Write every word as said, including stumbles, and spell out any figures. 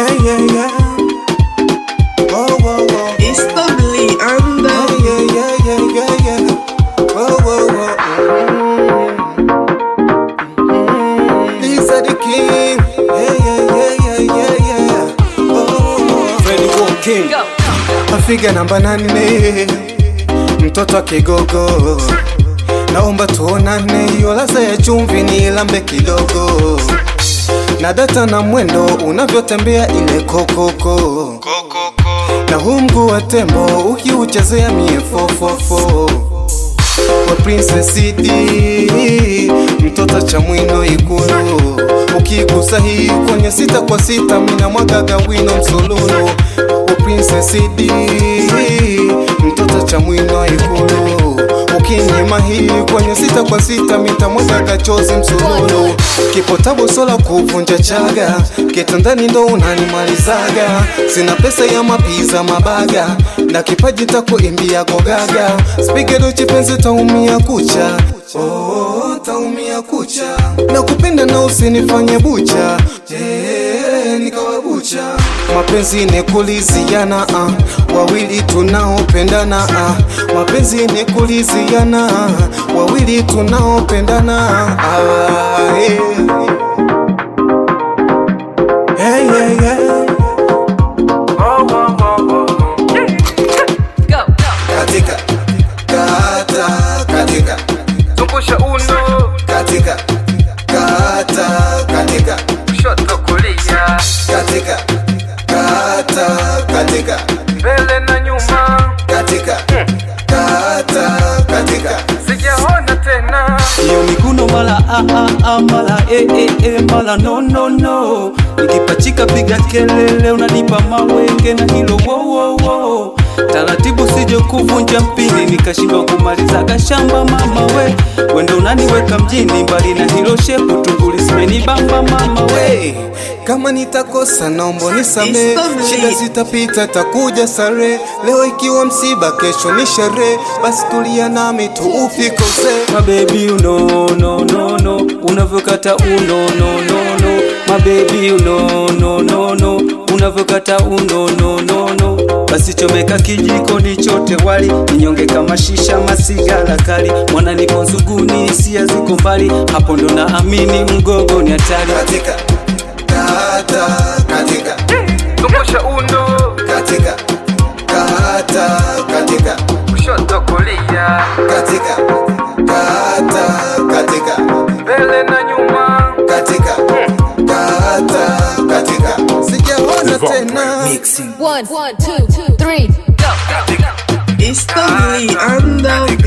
Hey, yeah, yeah. Whoa, whoa, whoa. It's Ugly and the Hey, yeah, yeah, yeah, yeah, yeah. Whoa, whoa, whoa. Mm-hmm. These are the king. Hey, yeah, yeah, yeah, yeah, yeah. Oh, Freddy Walking. Go. Afiga namba nane, mtoto wa kigogo. Naomba tuonane, hiyo laza ya chumvi nilambe kidogo. Na data na mwendo unavyotembea ile kokoko. Na huu mguu wa tembo ukiuchezea mie fofofo. Wa Princess City, mtoto cha mwino Ikulu. Ukigusa hii kwenye sita kwa sita mina mwagaga wino msululu. Wa Princess City, mtoto cha mwino Ikulu. Ukinyima hii kwenye sita kwa sita mita mwagaga chozi msululu. Kipotabo sola kuvunja chaga, kitandani ndo unanimalizaga. Sina pesa ya mapiza mabaga, na kipaji takuimbia gogaga. Spigedo chipenzi taumia kucha, oh, taumia kucha. Na kupenda na usinifanye bucha, yeah, nikawa bucha. Mapenzi ni kuliziana, uh, wawili tunaopendana, uh, mapenzi ni kuliziana, uh, wawili tunaopendana, uh, hey. Hey, yeah, yeah. Oh, oh, oh, oh. Go. Katika, kata, katika, Tumbusha uno. katika, kata, katika, Kushoto kulia. katika, kata, katika, Mbele na nyuma. katika, kata, katika. Sijaona tena. Iyo mikuno mala a a a mala e e e mala no no no. Nikipachika piga kelele unanipa mawenge na hilo wo wo wo. Taratibu sije kuvunja mpini nikashindwa kumaliza kashamba mama we. Wendo unaniweka mjini mbali na hilo shepu tukulismeni bamba mama we. Hey, kama nitakosa naomba nisamee. Shida zitapita takuja sare. Leo ikiwa msiba kesho ni sherehe. Basi tulia nami tu ufike uzee. My baby you know no no no. Unavyokata uno no no no. My baby you know no no no. Unavyokata uno no no no. Basi chomeka kijiko ni chote wali. Ninyonge kama shisha masigara kali. Mwana nipo nzuguni hisia ziko mbali. Hapo ndo naamini mgogo ni hatari. Katika, kata, katika, Tumbusha uno. katika, kata, katika, Kushoto kulia. katika, kata, katika, Mbele na nyuma. katika, kata, katika. Sijaona tena. One, one, two, two, three. It's Ugly and the